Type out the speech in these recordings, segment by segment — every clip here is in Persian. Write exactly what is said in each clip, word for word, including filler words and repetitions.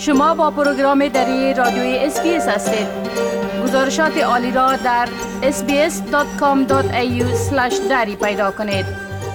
شما با پروگرام دری رادیوی اس بی اس هستید. گزارشات عالی را در اس بی اس دات کام دات ای یو اسلش دری پیدا کنید.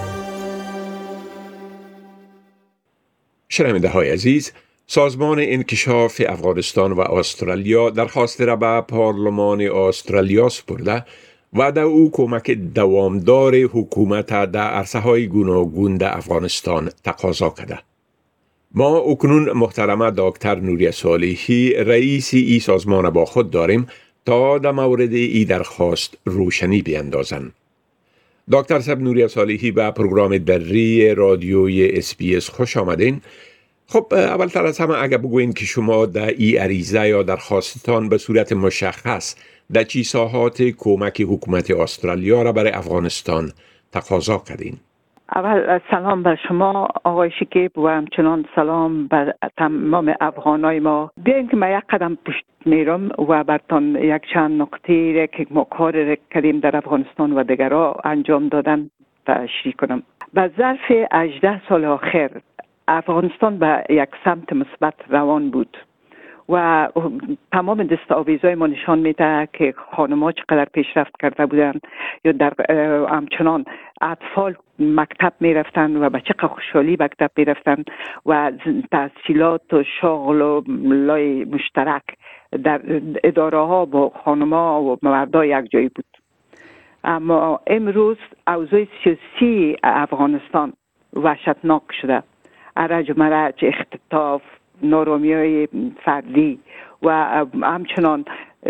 شنونده های عزیز، سازمان انکشاف افغانستان و استرالیا درخواست را به پارلمان استرالیا سپرده و در او کمک دوامدار حکومت در عرصه‌های گوناگون در افغانستان تقاضا کرده. ما اکنون محترمه دکتر نوریه صالحی رئیس ای سازمان با خود داریم تا در مورد ای درخواست روشنی بیندازند. دکتر صاحب نوریه صالحی به پروگرام دری رادیوی اس بی اس خوش آمدین. خب اولتر از همه اگر بگوین که شما در ای عریضه یا درخواستتان به صورت مشخص در چی ساحات کمک حکومت استرالیا را برای افغانستان تقاضا کردین؟ اول سلام بر شما آقای شکیب و همچنان سلام بر تمام افغانای ما. بیاین که ما یک قدم پشت میرم و برتان یک چند نقطه را که ما کار کردیم در افغانستان و دیگرها انجام دادن تشریح کنم. به ظرف هجده سال آخر افغانستان به یک سمت مثبت روان بود و تمام دستاویزهای ما نشان میده که خانم‌ها چقدر پیشرفت کرده بودند یا در همچنان اطفال مکتب میرفتن و به چقدر خوشحالی مکتب میرفتن و تحصیلات و شغل و لای مشترک در اداره ها با خانم‌ها و مردها یک جایی بود. اما امروز اوضاع سیاسی افغانستان وحشتناک شده. ارج و مرج، اختطاف، نارامی‌های فردی و همچنان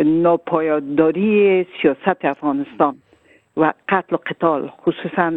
ناپایداری سیاست افغانستان و قتل و قتال، خصوصا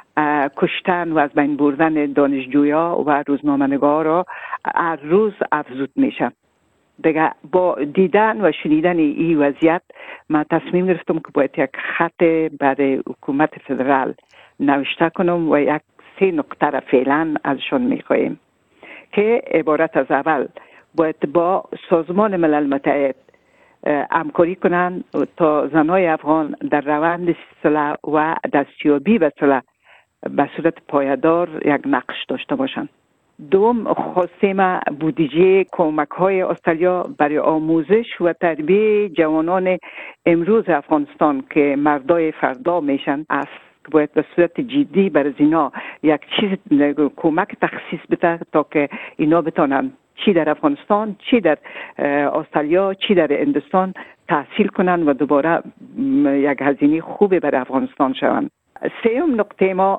کشتن و از بین بردن دانشجویا و روزنامه‌نگارا هر روز افزود میشه. دیگه با دیدن و شنیدن این وضعیت من تصمیم گرفتم که باید یک خط برای حکومت فدرال نوشته کنم و یک سه نقطه را فعلا ازشون میخواهیم که عبارت از اول باید با سازمان ملل متحد همکاری کنند تا زنای افغان در روند صلح و دستیابی به صلح به صورت پایدار یک نقش داشته باشند. دوم، خواستیم بودجه کمک های استرالیا برای آموزش و تربیت جوانان امروز افغانستان که مردای فردا میشن است باید به صورت جدی برای اینا یک چیز کمک تخصیص بده تا که اینا بتونن چی در افغانستان، چی در استرالیا، چی در هندوستان تحصیل کنن و دوباره یک هزینه خوبی برای افغانستان شوند. سوم نقطه ما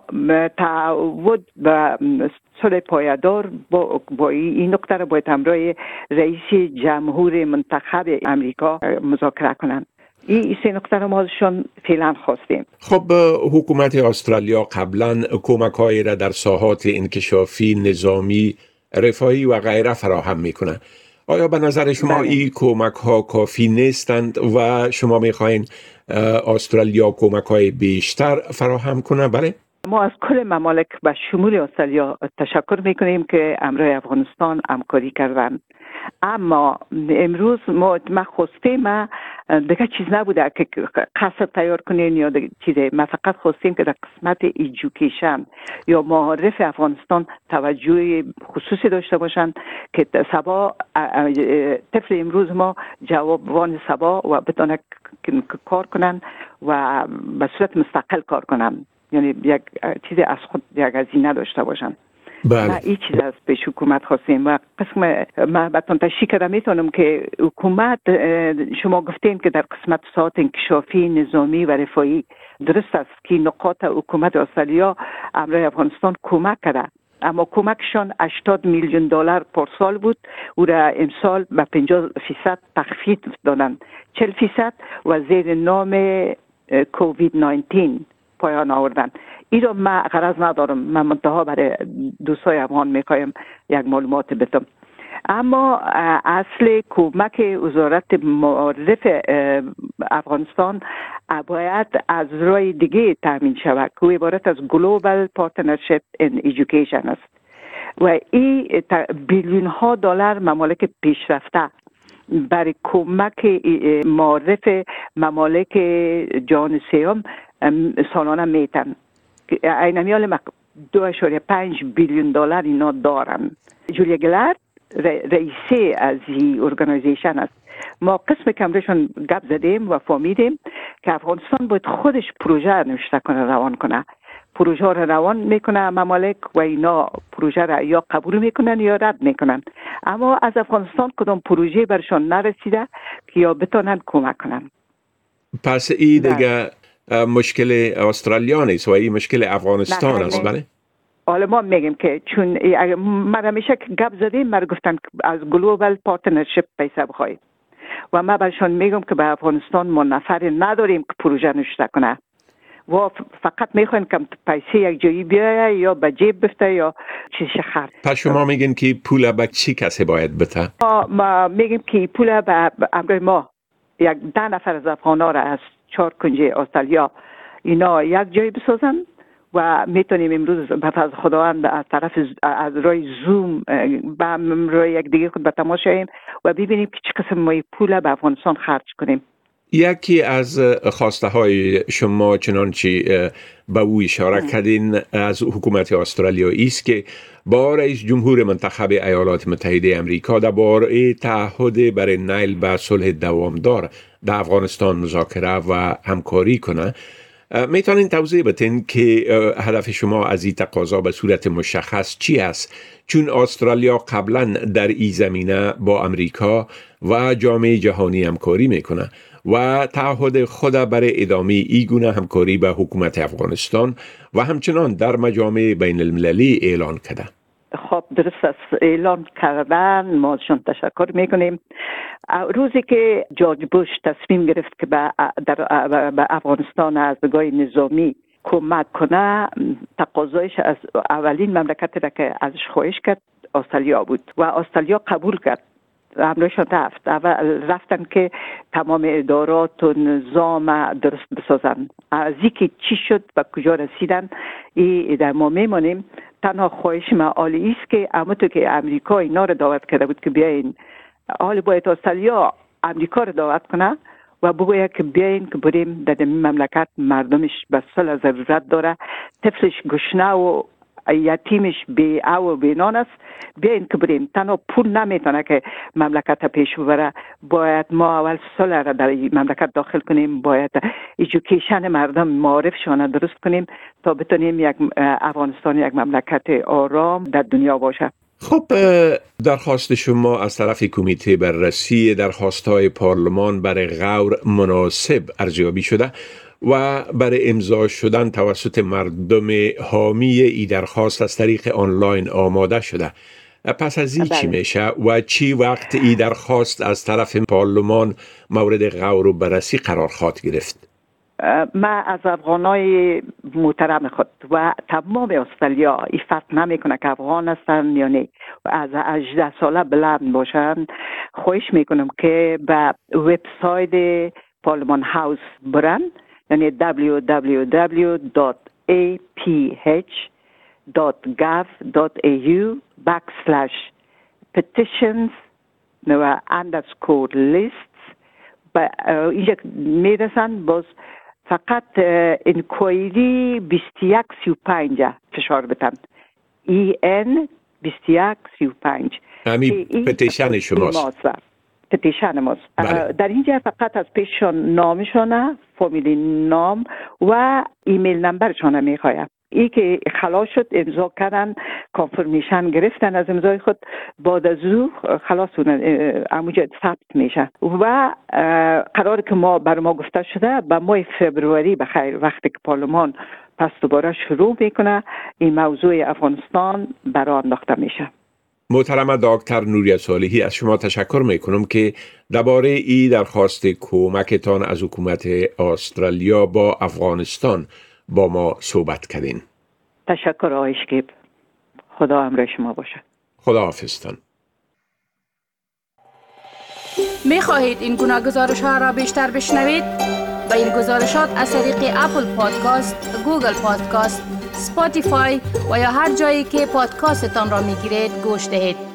تعهد به صلح پایدار با, با این نقطه را باید همراه رئیس جمهور منتخب امریکا مذاکره کنند. این سه نقطه را ما ازشان فعلا خواستیم. خب حکومت استرالیا قبلا کمک‌هایی را در ساحات انکشافی، نظامی، رفاهی و غیره فراهم میکنه. آیا به نظر شما بله. این کمک‌ها کافی نیستند و شما میخواین استرالیا کمک‌های بیشتر فراهم کنه؟ بله؟ ما از کل ممالک به شمول استرالیا تشکر میکنیم که همراه افغانستان همکاری کردن. اما امروز ما خواستیم دیگه چیز نبوده که قصد تیار کنین یا چیزی. ما فقط خواستیم که در قسمت ایژوکیشن یا معارف افغانستان توجه خصوصی داشته باشند که سبا طفل امروز ما جوابوان سبا و بتونه کار کنن و به صورت مستقل کار کنن، یعنی یک چیزی از خود یک هزینه داشته باشن. بله. ما این چیز از پیش حکومت خواستیم و قسم ما بتون تشریح کردم میتونم که حکومت شما گفتین که در قسمت ساعت انکشافی، نظامی و رفاهی درست است که نقاط حکومت استرالیا امرای افغانستان کمک کرده، اما کمکشان هشتاد میلیون دلار پارسال بود او را امسال به پنجاه فیصد تخفیف دادن، چهل فیصد و زیر نام کووید نوزده پایان آوردن. این رو من غرض ندارم، من منتها برای دوستای افغان میخوایم یک معلومات بدم. اما اصل کمک وزارت معارف افغانستان باید از راه دیگه تامین شود که عبارت از Global Partnership in Education است و این بیلیون ها دلار ممالک پیشرفته برای کمک معارف ممالک جهان سوم سالانه میتن. اینمیال دو اشاره پنج بیلیون دلار اینا دارن. جولیا گلارد رئیسه از این ارگانیزیشن است. ما قسم کمرشون گپ زدیم و فهمیدیم که افغانستان باید خودش پروژه نوشته کنه، روان کنه. پروژه را روان میکنه ممالک و اینا پروژه را یا قبول میکنن یا رد میکنن، اما از افغانستان کدام پروژه برشان نرسیده که یا بتونن کمک کنن. پس این دیگه مشکل استرالیا نیست و این مشکل افغانستان است. بله. حالا ما میگیم که چون من همیشه که گپ زدیم من گفتن از گلوبال پارتنرشپ پیسه بخواهید و من برشان میگم که به افغانستان ما نفر نداریم که پروژه نوشته کنه و فقط میخواین که پیسه یک جایی بیایه یا به جیب بفته یا چیزی خرد. پس شما میگین که پول به چی کسی باید بده؟ ما, ما میگیم که پول به امروز ما یک ده نفر از افغانا را از چهار کنجه استرالیا اینا یک جایی بسازن و میتونیم امروز به فضل خداوند از طرف از روی زوم با روی یک دیگه خود به تماشاییم و ببینیم که چه قسم ما پول به افغانستان خرج کنیم. یکی از خواسته های شما چنانچه به او اشاره کردین از حکومت استرالیا است که با رئیس جمهور منتخب ایالات متحده امریکا درباره تعهد برای نیل به صلح دوامدار در افغانستان مذاکره و همکاری کنه. میتونین توضیح بدین که هدف شما از این تقاضا به صورت مشخص چی است؟ چون استرالیا قبلا در این زمینه با امریکا و جامعه جهانی همکاری میکنه و تعهد خود برای ادامه این گونه همکاری به حکومت افغانستان و همچنان در مجامع بین المللی اعلان کرده. خب درست است، اعلان کردن، ما ازشون تشکر میکنیم. روزی که جورج بوش تصمیم گرفت که به به افغانستان از نگاه نظامی کمک کنه، تقاضایش از اولین مملکتی را که ازش خواهش کرد استرالیا بود و استرالیا قبول کرد. همراهشان رفت اول رفتن که تمام ادارات و نظام درست بسازن. از اینکه چی شد و کجا رسیدن ای در ما میمانیم. تنها خواهش ما عالی است که همونطور که امریکا اینا رو دعوت کرده بود که بیاین، حال باید استرالیا امریکا رو دعوت کنه و بگوید که بیاین که بریم در این مملکت مردمش به صلح ضرورت داره، طفلش گشنه و یتیمش بی او و بی نان است، بیاین که بریم. تنها پول نمیتونه که مملکت پیش ببره، باید ما اول صلح را در مملکت داخل کنیم، باید ایژوکیشن مردم معارفشان درست کنیم تا بتونیم یک افغانستان یک مملکت آرام در دنیا باشه. خب درخواست شما از طرف کمیته بررسی درخواست‌های پارلمان برای غور مناسب ارزیابی شده و برای امضا شدن توسط مردم حامی ای درخواست از طریق آنلاین آماده شده. پس از این چی میشه و چی وقت ای درخواست از طرف پارلمان مورد غور و بررسی قرار خواهد گرفت؟ ما از افغانای محترم خود و تمام استرالیا ای فرق نمیکنه که افغان هستن یا نه و از هجده ساله بلند باشن، خواهش میکنم که به وبسایت پارلمان هاوس برن، یعنی دبلیو دبلیو دبلیو دات ای پی اچ دات گاو دات ای یو backslash petitions و underscore lists. با اینجا میرسن باز فقط انکوایری بیست و یک سی و پنج فشار بتن، ای ان بیست و یک سی و پنج همین پتیشن شماست. پتیشن ماست. در اینجا فقط از پیششان نامشانه، فامیلی نام و ایمیل نمبرشان میخوایم. ای که خلاص شد امضا کردن، کانفرمیشن گرفتن از امضای خود، بعد از او خلاص همونجا ثبت میشه و قرار که ما بر ما گفته شده به ماه فبروری بخیر وقتی که پارلمان پس دوباره شروع میکنه این موضوع افغانستان برای انداخته میشه. محترم دکتر نوریه صالحی، از شما تشکر میکنم که درباره این درخواست کمکتان از حکومت استرالیا با افغانستان با ما صحبت کردین. تشکر آقای شکیب، خدا همراه شما باشه. خدا حافظتان. می خواهید این گناه گزارش ها را بیشتر بشنوید؟ با این گزارشات از طریق اپل پادکاست، گوگل پادکاست، سپاتیفای و یا هر جایی که پادکاستتان را می گیرید گوش دهید.